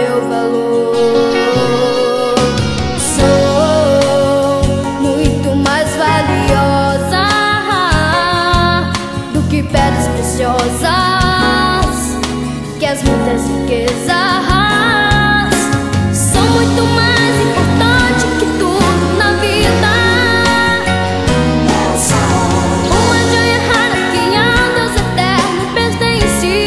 meu valor. Sou muito mais valiosa do que pedras preciosas, que as muitas riquezas. Sou muito mais importante que tudo na vida. Uma joia rara que a Deus eterno pertence.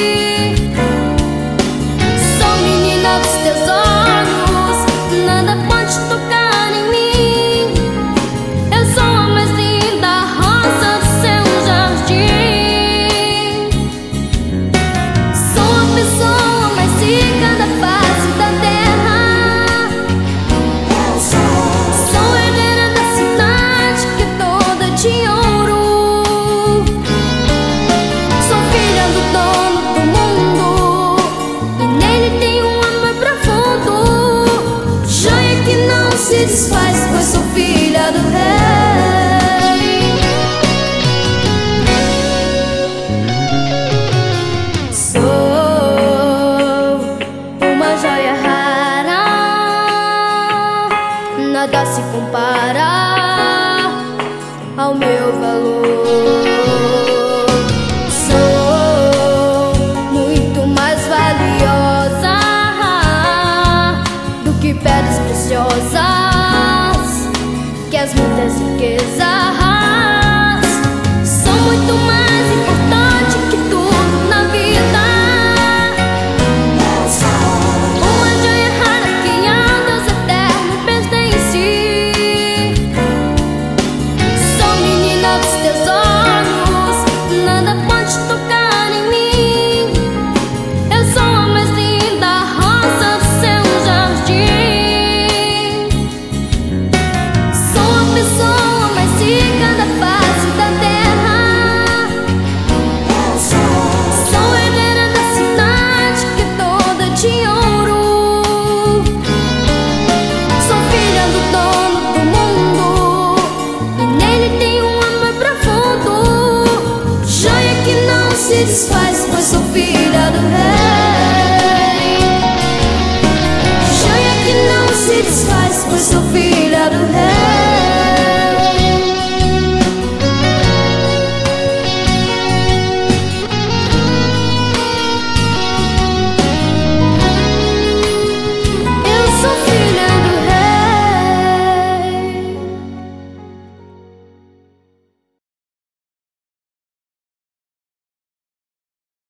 Sou menina dos teus olhos, nada pode tocar em mim. Eu sou a mais linda rosa do seu jardim. Sou a pessoa mais rica da face da terra. Sou herdeira da cidade que é toda de ouro. Sou filha do dono do mundo e nele tem um amor profundo. Joia que não se desfaz, pois sou filha do rei. Sou uma joia rara, nada se compara ao meu valor. Sou muito mais valiosa do que pedras preciosas, que as muitas riquezas. Sou muito mais importante que tudo na vida. Uma joia rara que a Deus eterno pertence. Sou menina dos teus olhos, nada pode tocar em mim. Eu sou a mais linda rosa do seu jardim. Sou a pessoa mais rica da face da terra. Sou herdeira da cidade que é toda de ouro. Sou filha do dono do mundo e nele tem um amor profundo. Joia que não se desfaz, pois sou filha do rei. Joia que não se desfaz, pois sou